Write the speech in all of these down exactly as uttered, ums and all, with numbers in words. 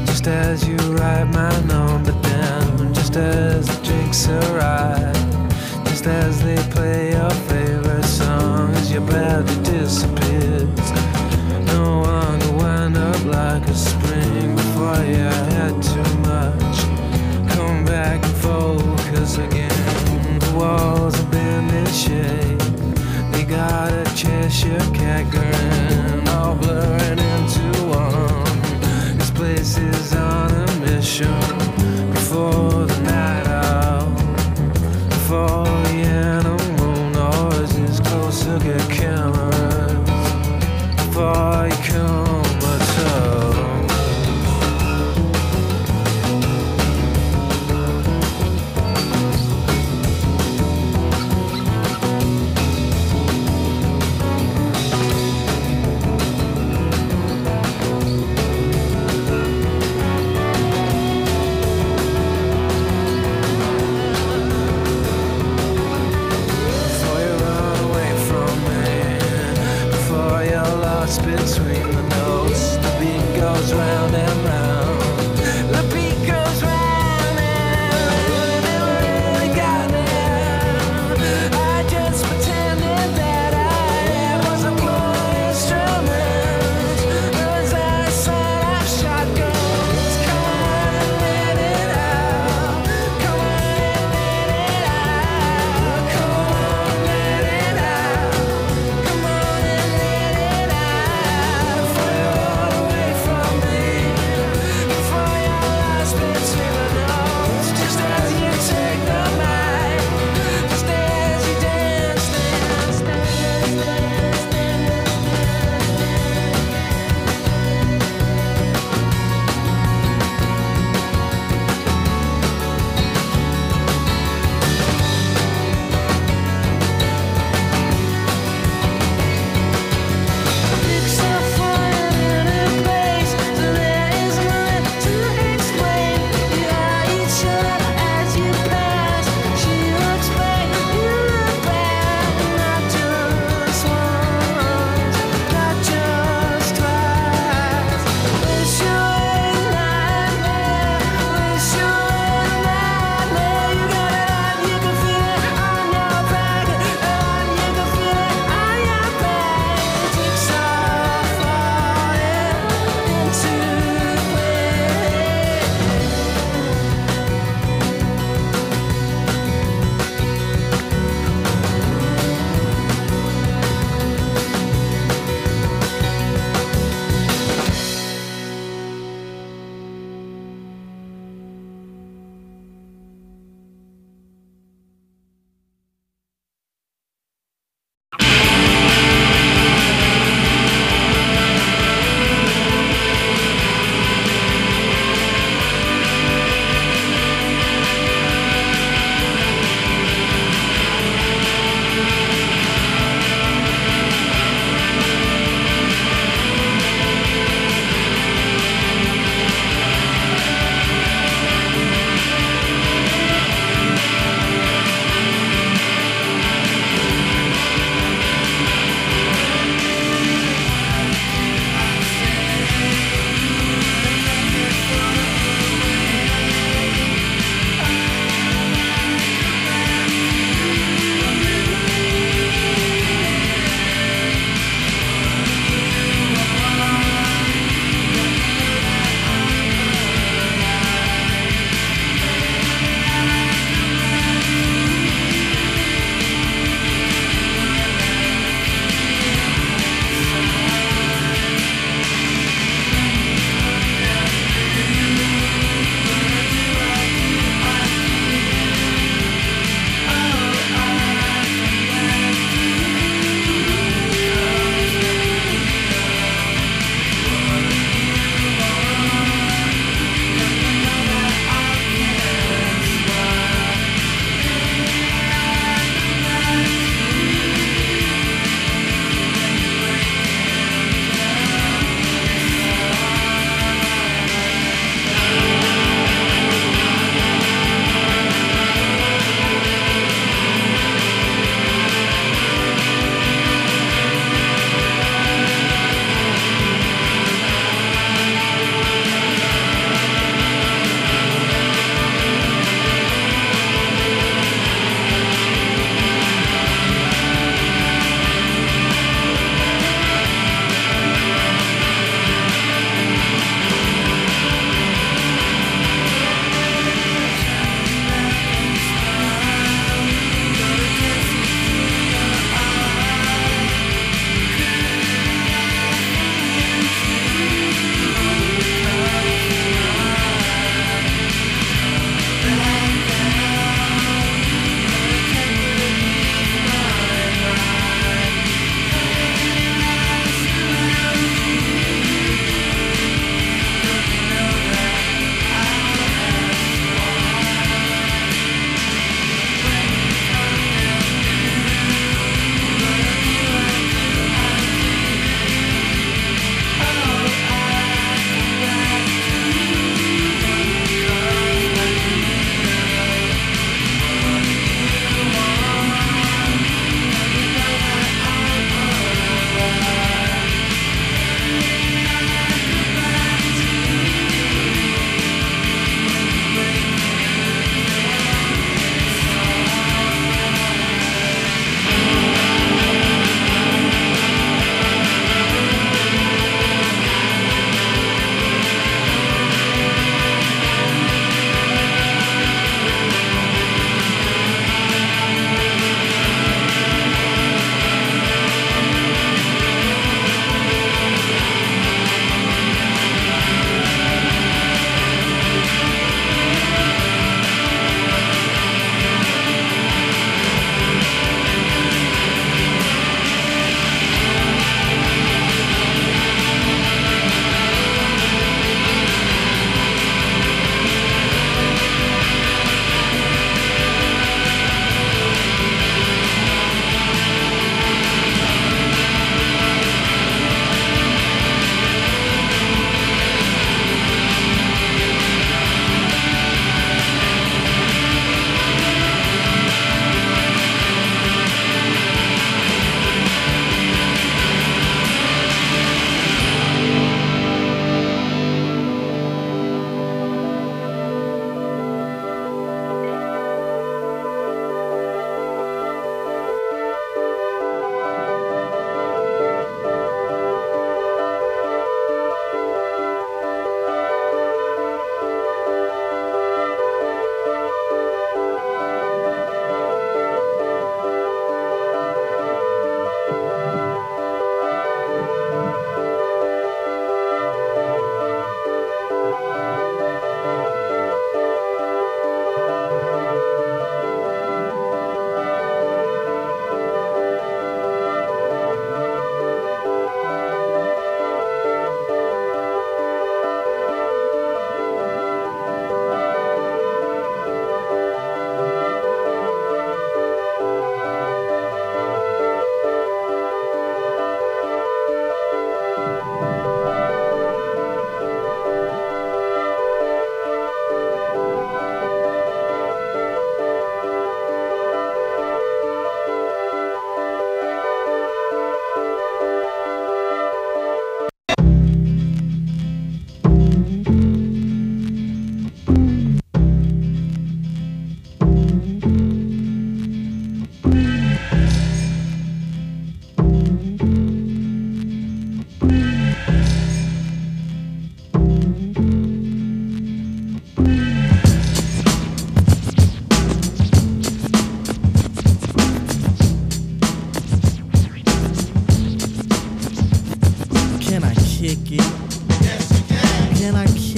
just as you write my number down, just as the drinks arrive, just as they play your favorite song, as your body disappears. No one could wind up like a spring before you had too much. Come back and focus again. The walls have been in shade. They got a Cheshire cat grin, all blurring into one. This place is on a mission. Before the night out, before the animal noises closer get cameras, before you come at all.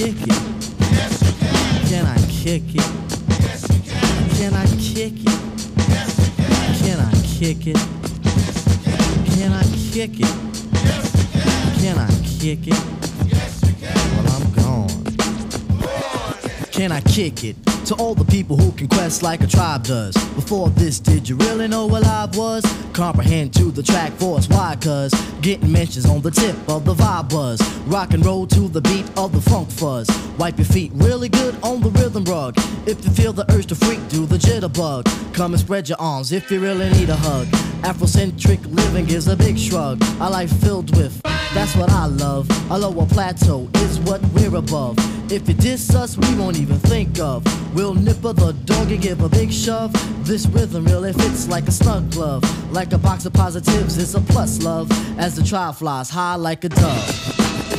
kick it? Yes, you can. Can I kick it? Yes, you can. Can I kick it? Yes, you can. Can I kick it? Yes, you can. Can I kick it? Yes, you can. Can I kick it? Yes, you can. Well, I'm gone. Can I kick it? To all the people who can quest like a tribe does. Before this, did you really know what live was? Comprehend to the track force, why? Cause getting mentions on the tip of the vibe buzz. Rock and roll to the beat of the funk fuzz. Wipe your feet really good on the rhythm rug. If you feel the urge to freak, do the jitterbug. Come and spread your arms if you really need a hug. Afrocentric living is a big shrug. A life filled with, that's what I love. A lower plateau is what we're above. If you diss us, we won't even think of. We'll nipper the dog and give a big shove. This rhythm really fits like a snug glove. Like a box of positives, it's a plus love. As the tribe flies high like a dove.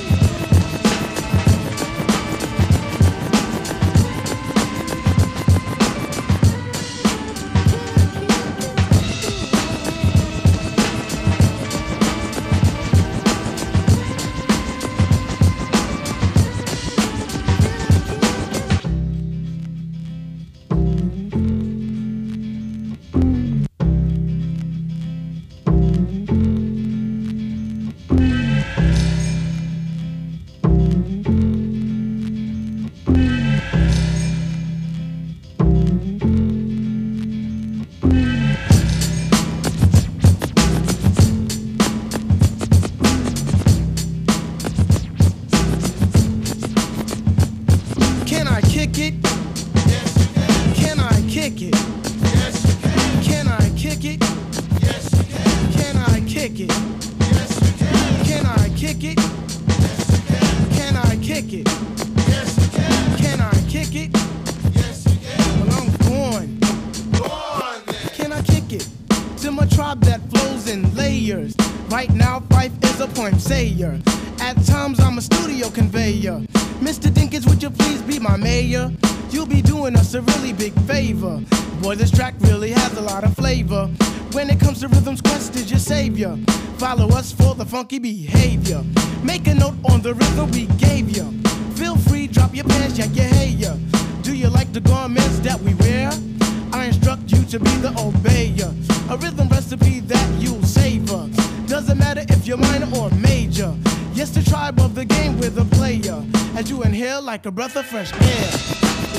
Follow us for the funky behavior. Make a note on the rhythm we gave you. Feel free, drop your pants, yank your hair. Do you like the garments that we wear? I instruct you to be the obeyer. A rhythm recipe that you'll savor. Doesn't matter if you're minor or major. Yes, the tribe of the game with a player. As you inhale like a breath of fresh air.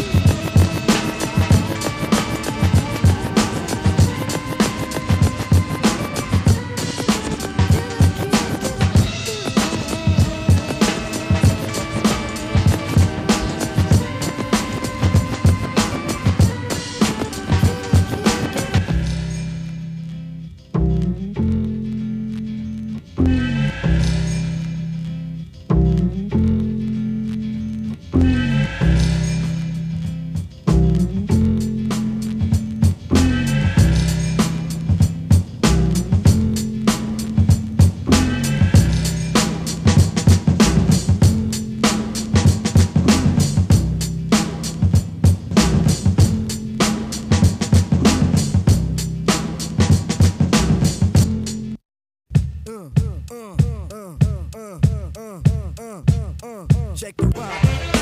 Check the rock.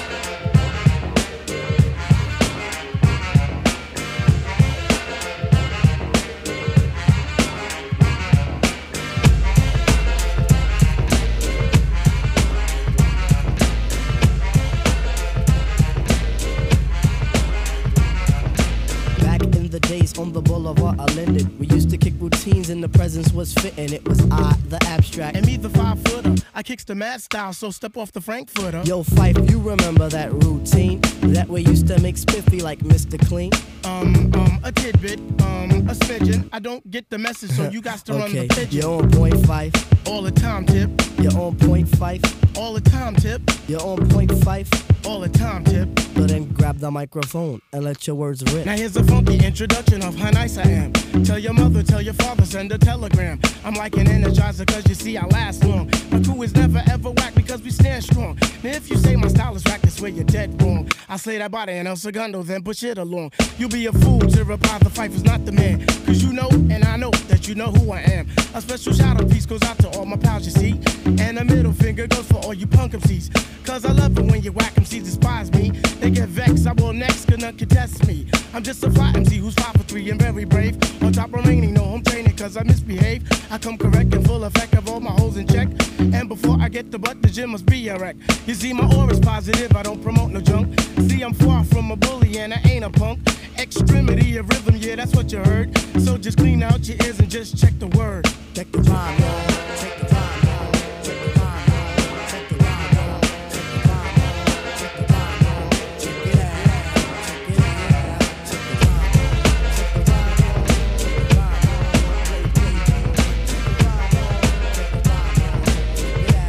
On the boulevard, I lended. We used to kick routines and the presence was fitting. It was I, the abstract. And me, the five footer. I kicks the mad style, so step off the Frankfurter. Yo, Fife, you remember that routine that we used to make spiffy like Mister Clean? Um, um, a tidbit, um, a smidgen. I don't get the message, so you got to okay. run the pigeon. You're on point, Fife. All the time, Tip. You're on point, Fife. All the time, Tip. You're on point, Fife. All the time, Tip. So then grab the microphone and let your words rip. Now here's a funky introduction of how nice I am. Tell your mother, tell your father, send a telegram. I'm like an energizer cause you see I last long. My crew is never ever whack because we stand strong. Now if you say my style is whack, it's where you're dead wrong. I slay that body and El Segundo, then push it along. You'll be a fool to reply the fight was not the man. Cause you know, and I know that you know who I am. A special shout out piece goes out to all my pals, you see. And a middle finger goes for all you punk M Cs. Cause I love it when you whack M Cs despise me. They get vexed, I will next, cause none can test me. I'm just a fly M C who's five for three and very brave. On top remaining, no home training cause I misbehave. I come correct and full effect of all my holes in check. And before I get the butt, the gym must be a wreck. You see, my aura's positive, I don't promote no junk. See, I'm far from a bully and I ain't a punk. Extremity of rhythm, yeah, that's what you heard. So just clean out your ears and just check the word. Check the rhyme, y'all. Check the rhyme, y'all. Check the rhyme, y'all. Check the rhyme, y'all. Check the rhyme, y'all. Check the rhyme, y'all. Check it out. Check it out. Check the rhyme, y'all. Check the rhyme, y'all. Check the rhyme, y'all. Play, play, play. Check the rhyme, y'all. Check the rhyme, y'all. Check it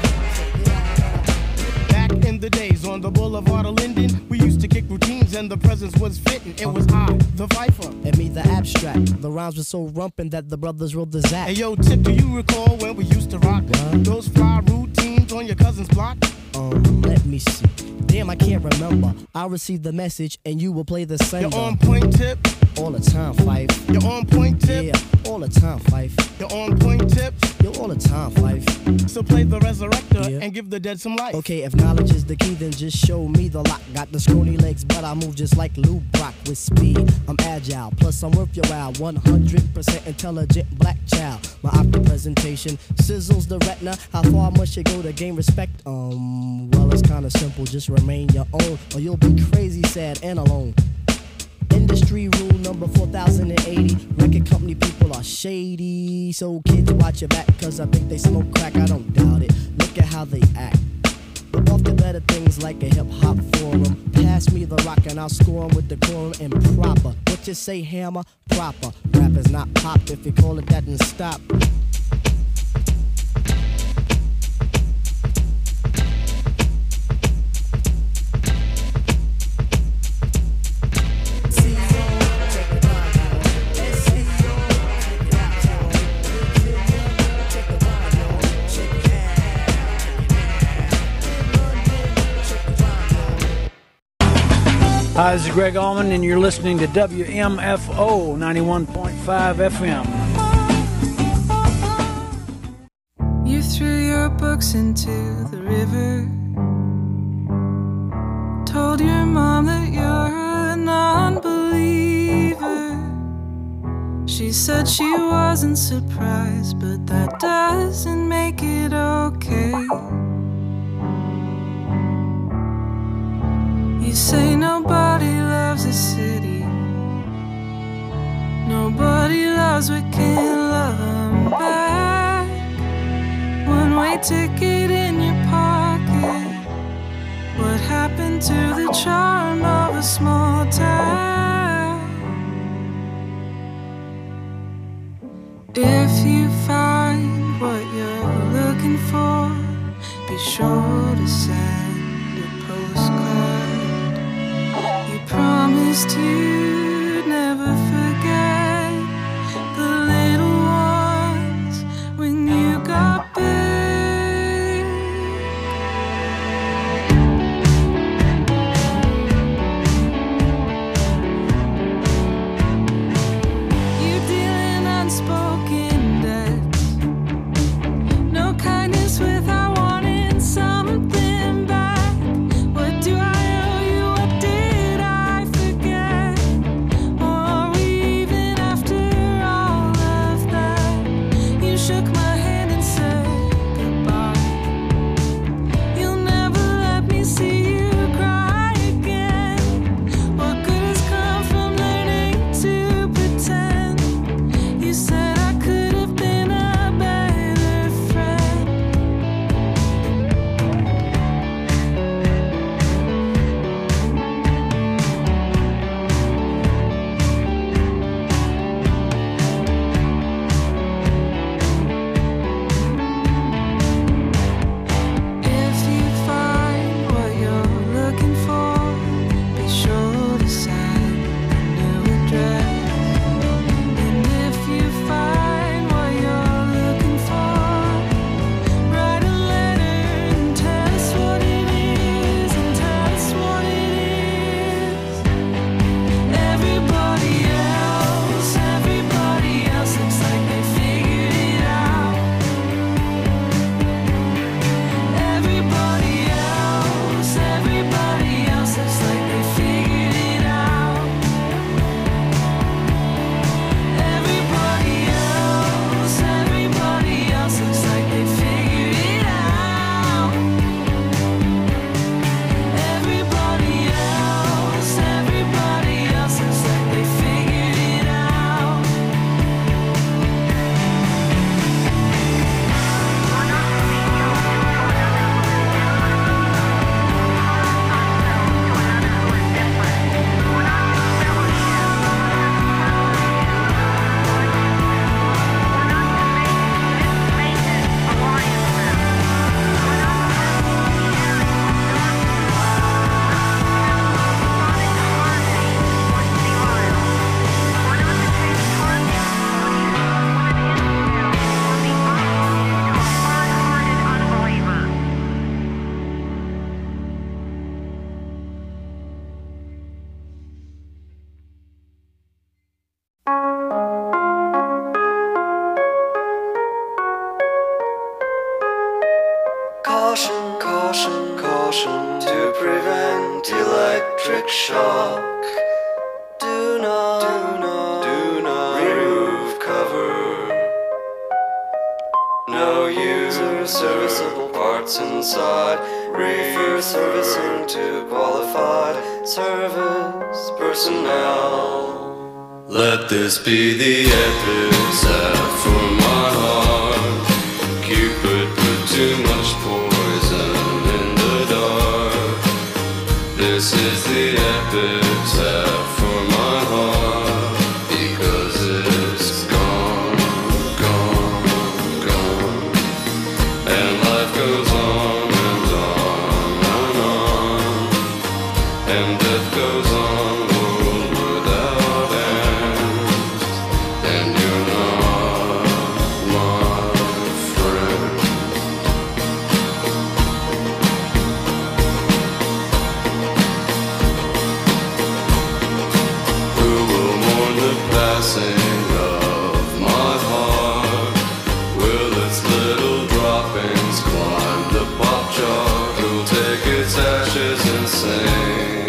out. Check it out. Back in the days on the boulevard of Linden, we used to kick routines and the presence was fitting. It was I, the Viper. And me, the abstract. The rhymes were so rumpin' that the brothers wrote the Zach. Hey yo, Tip, do you recall when we used to rock What? those fly routines on your cousin's block? Um, let me see. Damn, I can't remember. I'll receive the message and you will play the sender. You're on point, Tip. All the time, Fife. You're on point, Tip. Yeah, all the time, Fife. You're on point, Tip. Yo, all the time, Fife. So play the resurrector Yeah. and give the dead some life. Okay, if knowledge is the key, then just show me the lock. Got the scrawny legs, but I move just like Lou Brock with speed. I'm agile, plus I'm worth your while. one hundred percent intelligent black child. My opera presentation sizzles the retina. How far must you go to gain respect? Um, well, it's kinda simple. Just remain your own, or you'll be crazy, sad, and alone. Industry rule number four thousand eighty. Record company people are shady. So kids, watch your back, cause I think they smoke crack. I don't doubt it. Look at how they act. But off to better things like a hip hop forum. Pass me the rock and I'll score 'em with decorum and proper. What you say, hammer? Proper. Rap is not pop. If you call it that, then stop. Hi, this is Greg Allman, and you're listening to W M F O ninety-one point five F M. You threw your books into the river, told your mom that you're a non-believer. She said she wasn't surprised, but that doesn't make it okay. You say nobody loves a city, nobody loves what can't love 'em back. One-way ticket in your pocket. What happened to the charm of a small town? If you find what you're looking for, be sure to send a postcard. You promised you'd never forget the little ones when you got big. You're dealing unspoken debts, no kindness without wanting something back. What do I owe you? What did I forget? electric shock. Do not, do not, do not remove cover. No user serviceable parts inside. Refer servicing to qualified service personnel. Let this be the epitaph for my heart. Cupid put too much poison in the dark. This is the epitaph for my heart, because it's gone, gone, gone. And life goes on and on and on. And death goes on, world without end. And you're not my friend. Who will mourn the passing of my heart? Will its little droppings climb the pop chart? Who'll take its ashes and sing,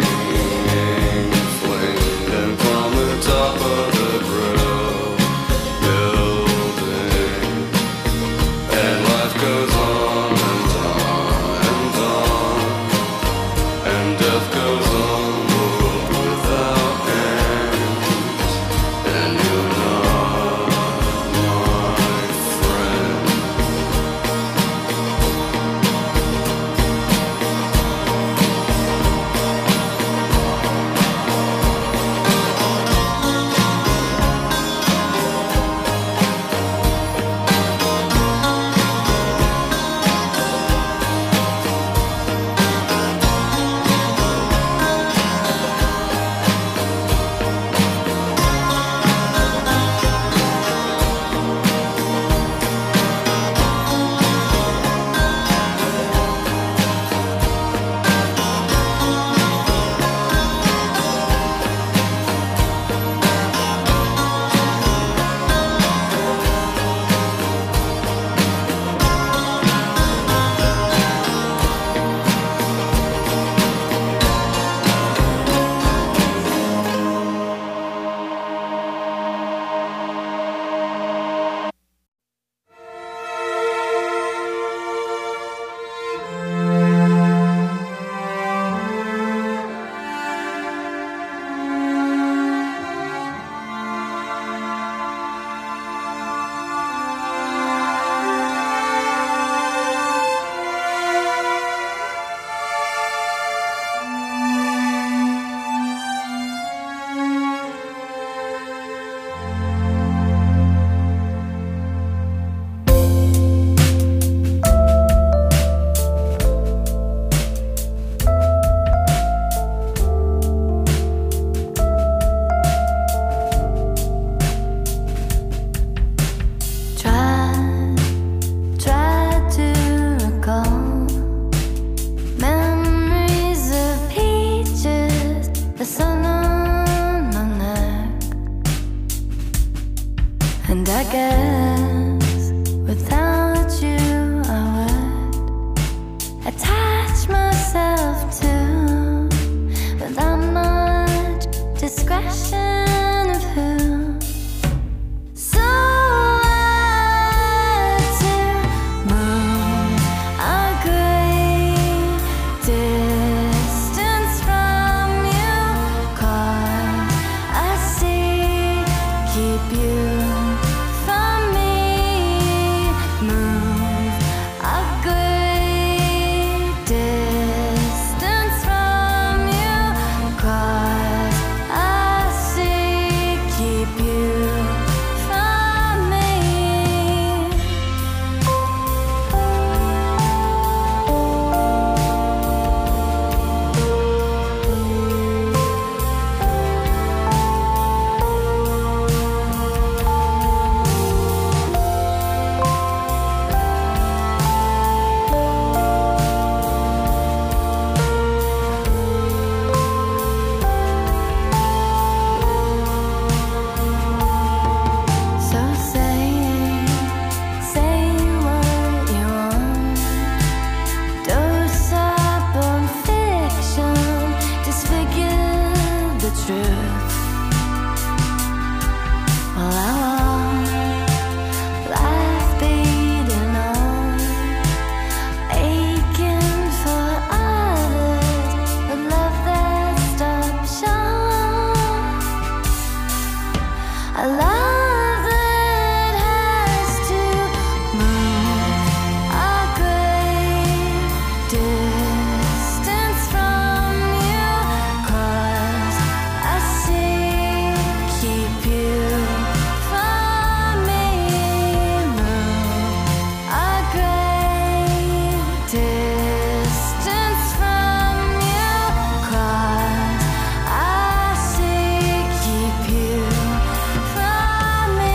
fling them from the top of the grill building? And life goes on and on and on. And death goes on, world without end. And you're not my friend. truth. All I want, life beating on, aching for others, but love that stops short. A love that has to move a great distance from you, 'cause I see, keep you from me. Move a great distance from you, 'cause I see, keep you from me.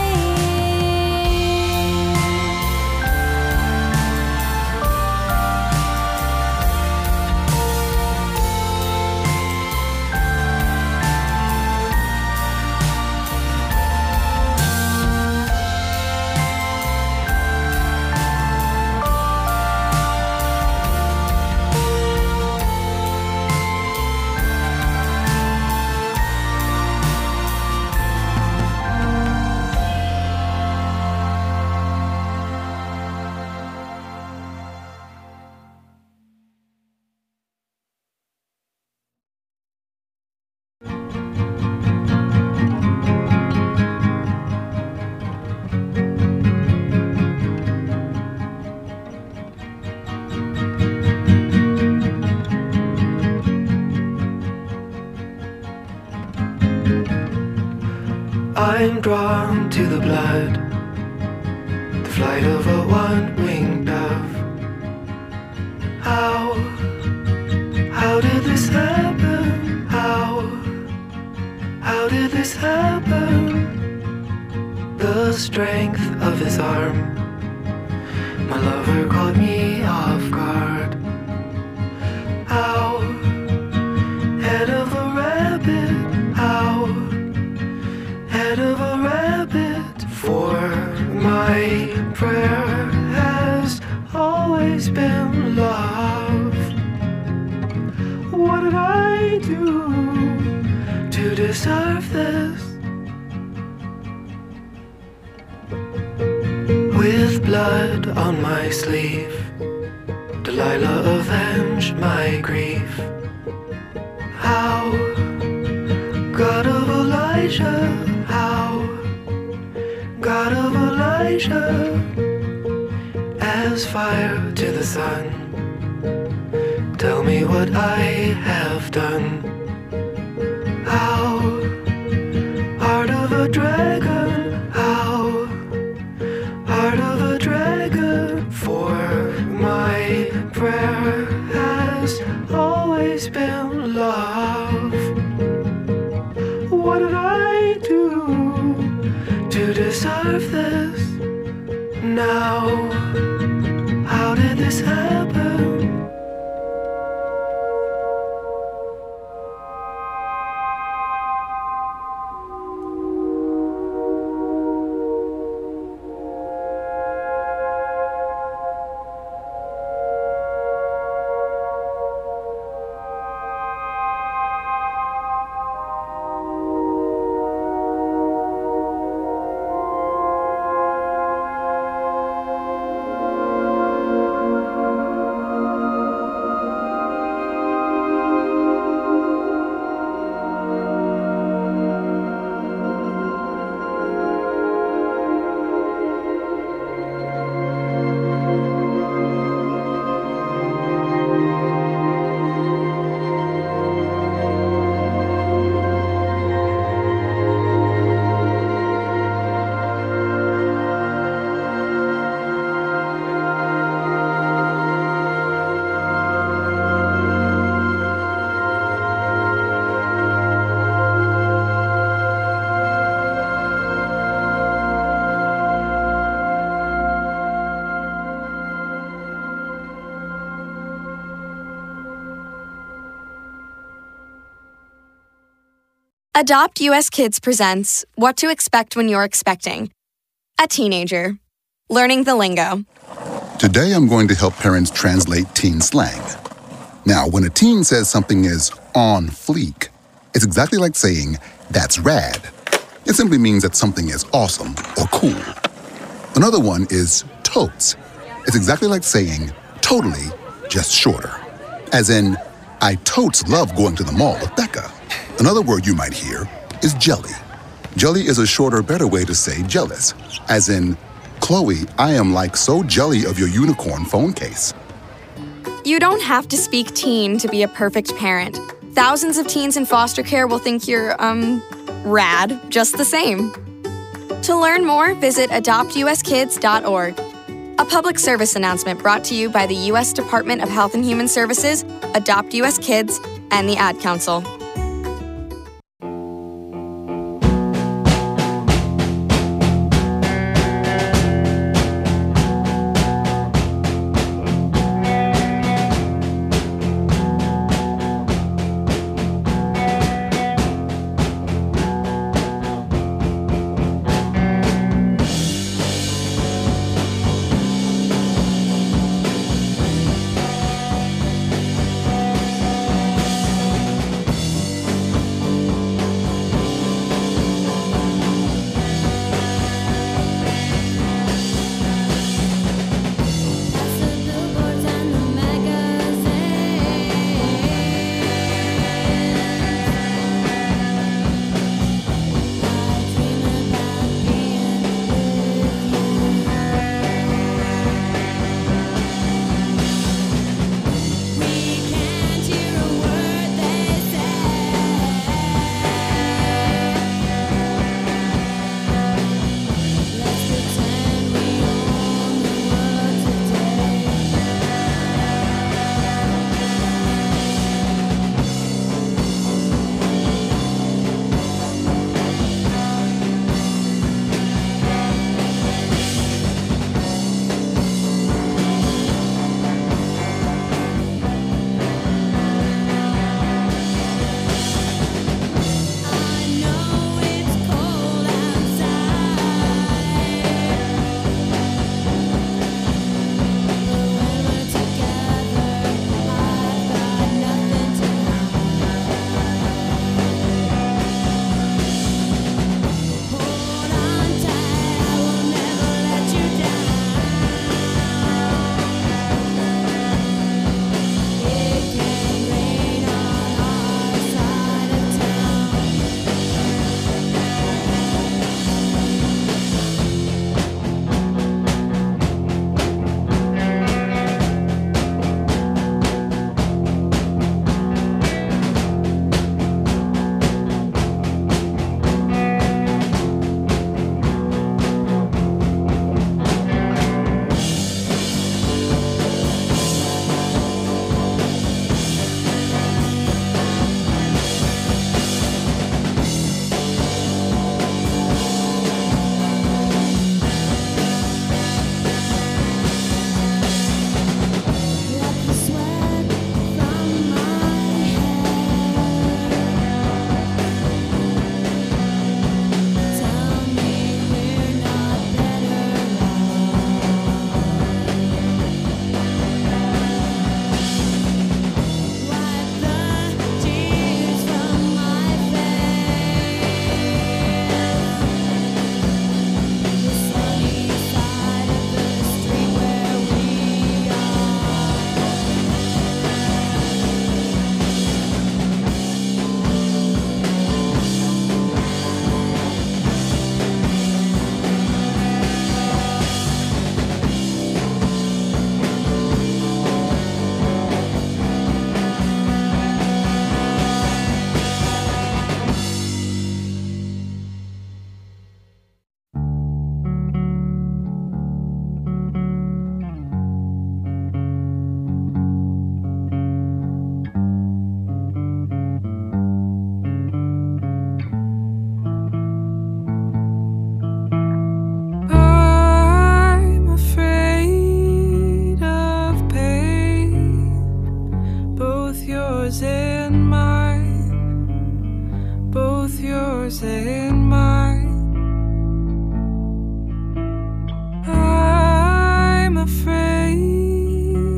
I'm drawn to the blood, the flight of a one-winged dove. How, how did this happen? How, how did this happen? The strength of his arm, my lover caught me off guard. How, head of a rabbit, how, head of a rabbit, for my prayer has always been love. What did I do to deserve this? With blood on my sleeve, Delilah avenge my grief. How, God of Elijah, how, God of Elijah, as fire to the sun, tell me what I have done. How, heart of a dragon, how, heart of a dragon, for my prayer has always been love. What did I do to deserve this? Now, how did this happen? Adopt U S Kids presents What to Expect When You're Expecting. A teenager. Learning the lingo. Today I'm going to help parents translate teen slang. Now, when a teen says something is on fleek, It's exactly like saying, that's rad. It simply means that something is awesome or cool. Another one is totes. It's exactly like saying, totally, just shorter. As in, I totes love going to the mall with Becca. Another word you might hear is jelly. Jelly is a shorter, better way to say jealous. As in, Chloe, I am like so jelly of your unicorn phone case. You don't have to speak teen to be a perfect parent. Thousands of teens in foster care will think you're, um, rad just the same. To learn more, visit adopt u s kids dot org. A public service announcement brought to you by the U S Department of Health and Human Services, Adopt U S Kids, and the Ad Council.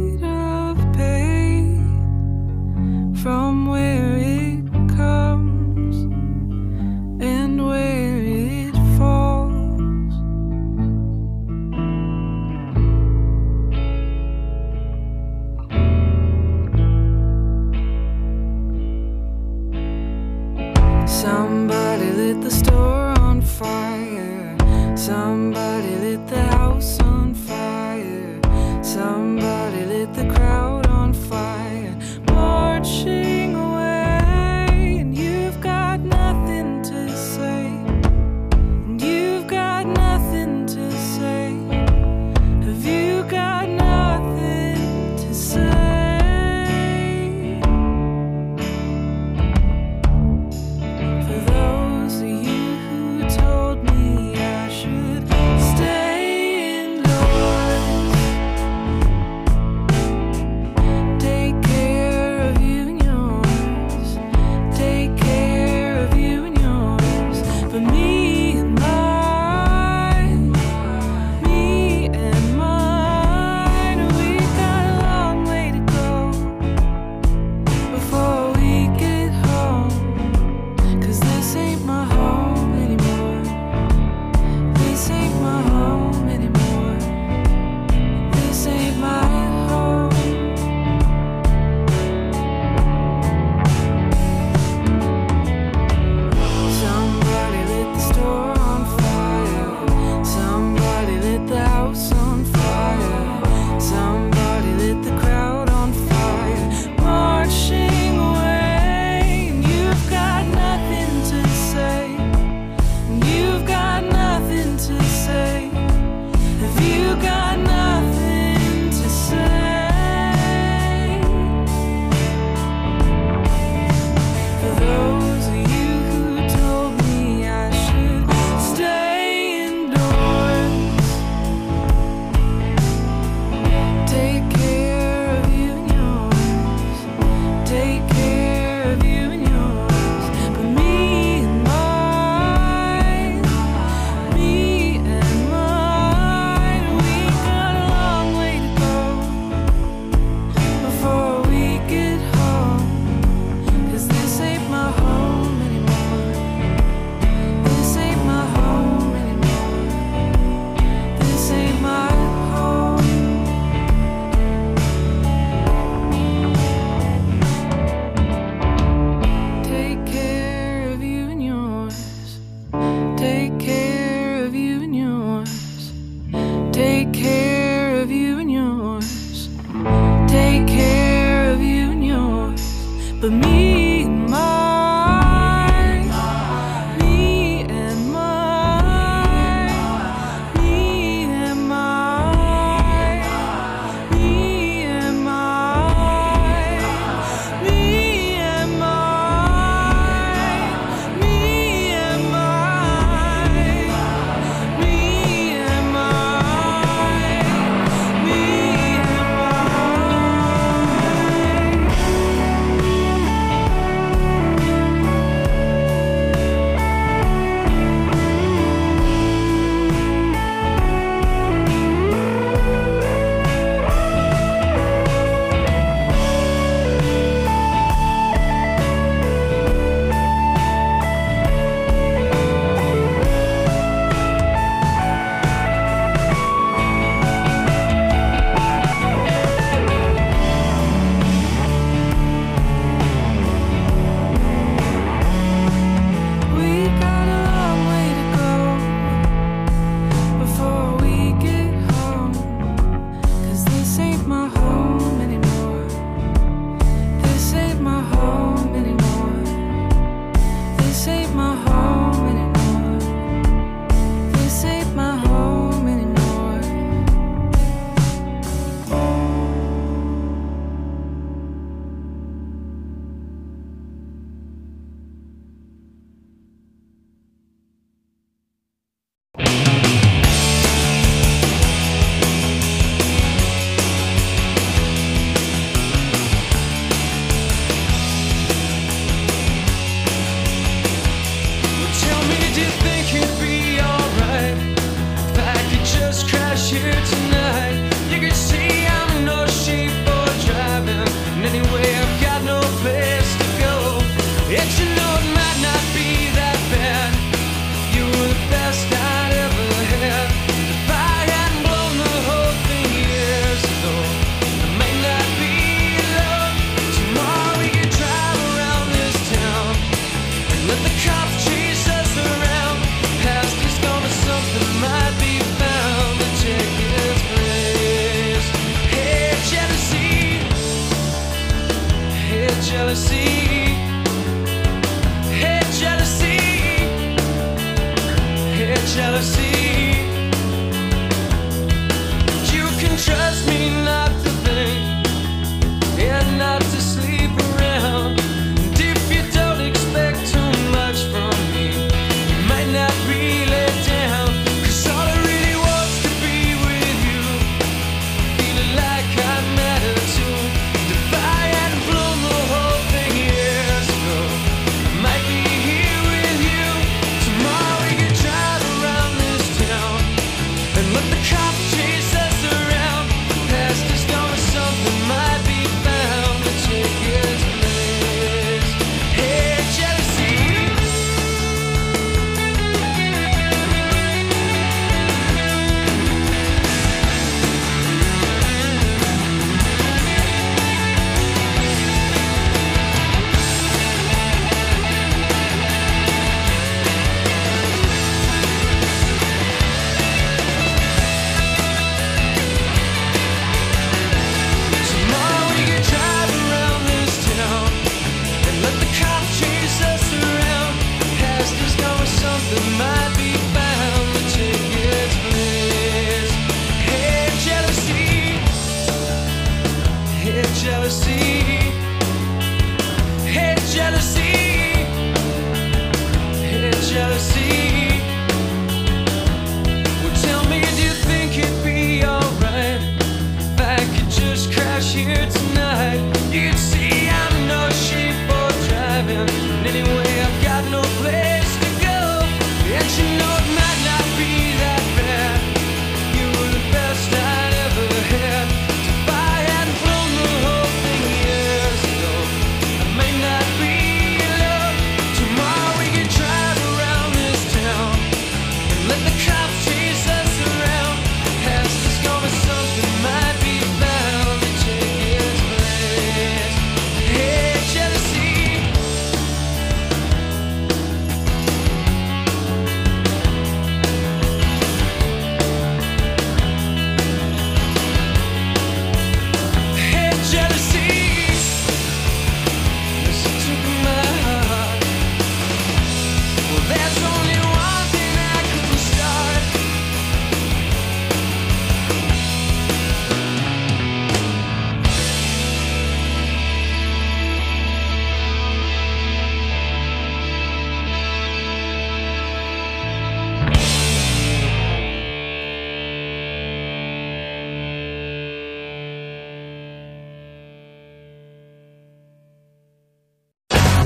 from where it comes. Somebody lit the store on fire. Somebody lit the house on fire. Somebody lit the crowd on fire. Marching away, and you've got nothing to say. And you've got nothing to say. Have you got nothing to say? For those of you who told me I should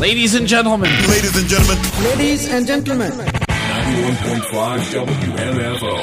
Ladies and gentlemen. Ladies and gentlemen. Ladies and gentlemen. ninety-one point five W M F O.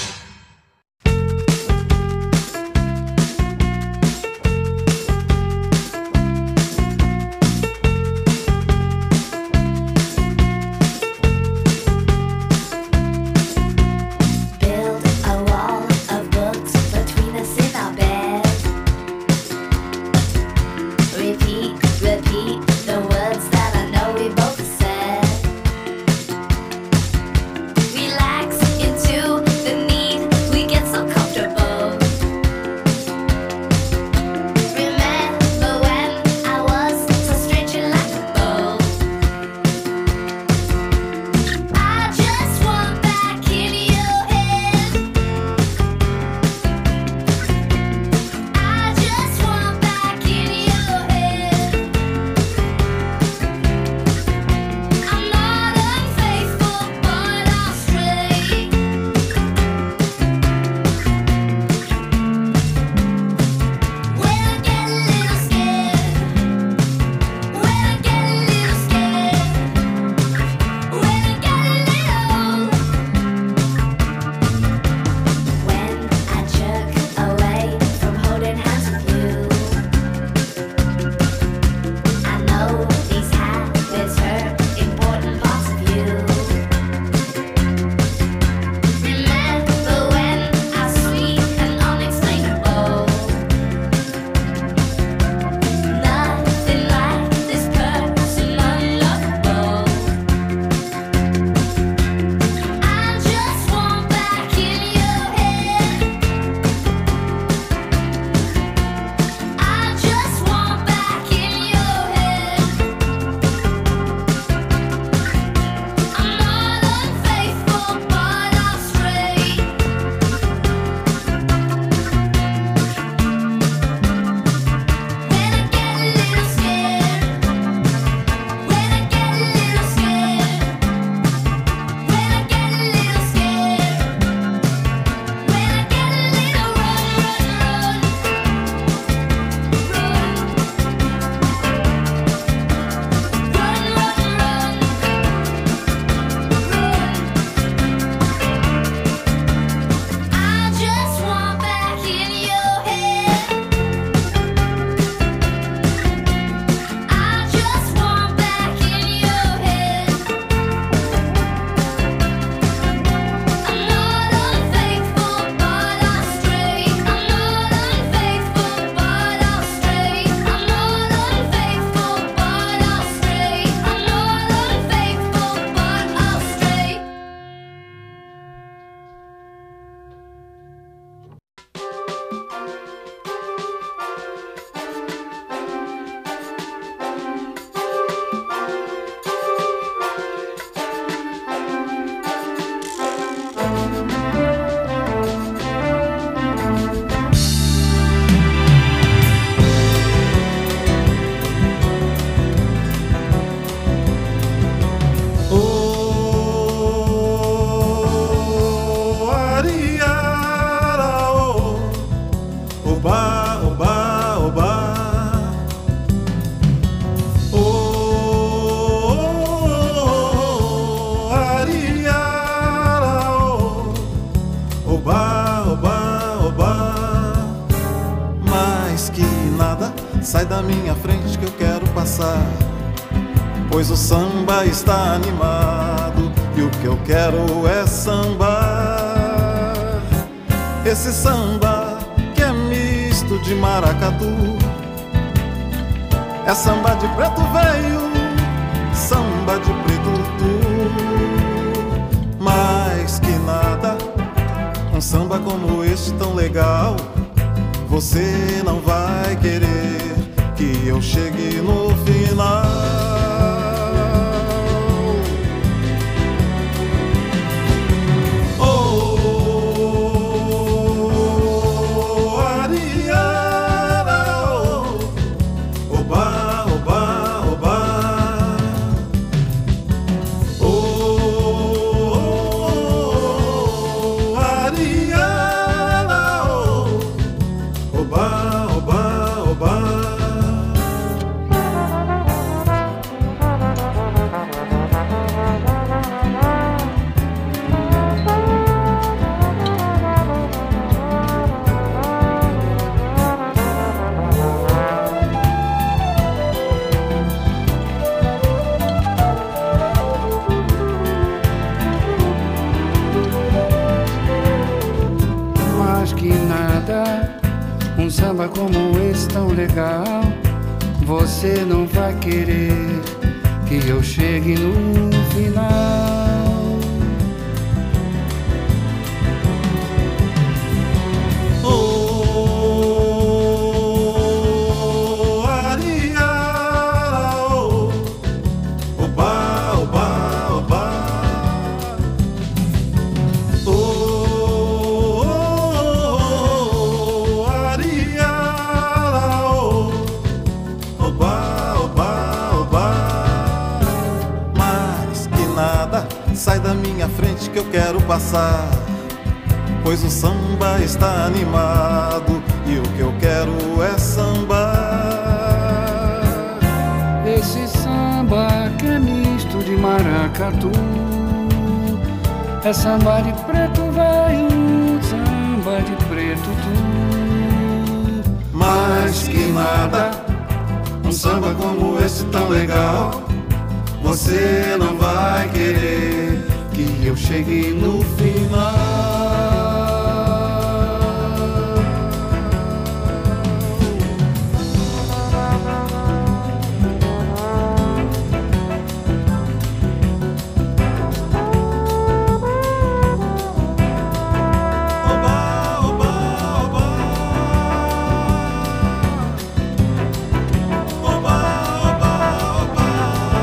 Sai da minha frente que eu quero passar, pois o samba está animado e o que eu quero é sambar. Esse samba que é misto de maracatu, é samba de preto velho, samba de preto tu. Mais que nada, um samba como este tão legal, você não vai querer que eu chegue no final. Oh, Ariara, oh, oba, oba, oba. Oh, Ariara, oh, oba, oba, oba. samba como esse tão legal, você não vai querer que eu chegue no final. Sai da minha frente que eu quero passar, pois o samba está animado e o que eu quero é sambar. Esse samba que é misto de maracatu, é samba de preto velho, samba de preto tu. Mais que nada, um samba como esse tão legal, você não vai querer que eu chegue no final.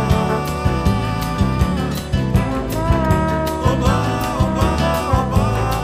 Oba, oba, oba.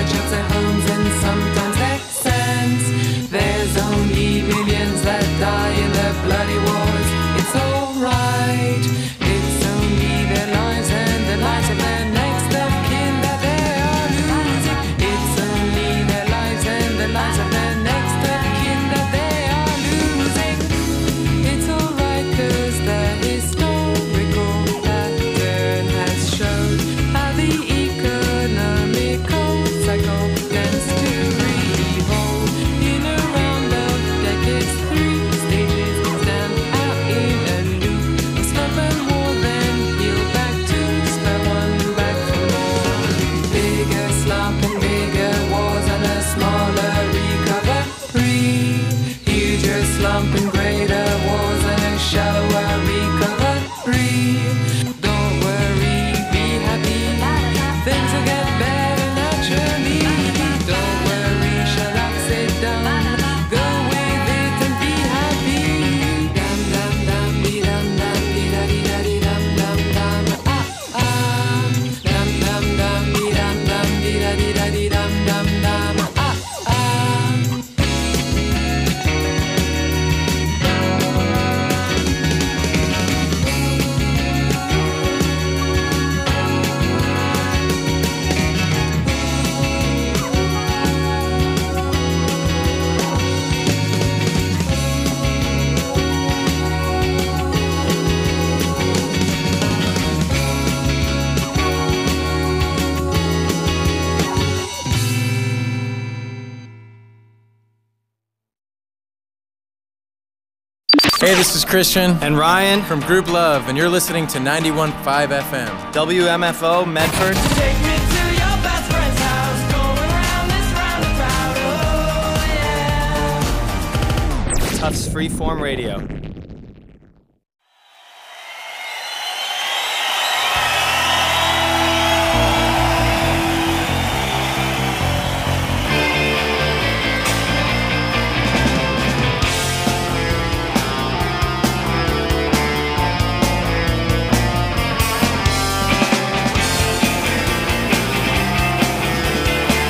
their jobs, their homes, and sometimes their sense. There's only millions that die in the bloody wars. It's alright. It's only their lives and the lives of their next of kin that they are losing. It's only their lives and the lives of their next of kin that they are losing. It's alright 'cause the historical pattern has shown how the economical cycle tends to revolve in a round of decades. Three stages stand out in a loop. Stop and more then heal back to square one, back for more. Bigger slump and bigger wars and a smaller recovery. Huger slump and greater wars and a shallower recovery. Don't worry, be happy. Things will get better naturally. Don't worry, shut up, sit down. Go with it and be happy. Dum dum dum dee dum dum dee da dee da dee dum dum dum ah ah. Dum dum dum dee dum dum dee da dee da dee dum dum dum ah ah. Hey, this is Christian and Ryan from Group Love, and you're listening to ninety-one point five F M. W M F O, Medford. Take me to your best friend's house, going round this roundabout, oh yeah. Tufts Freeform Radio.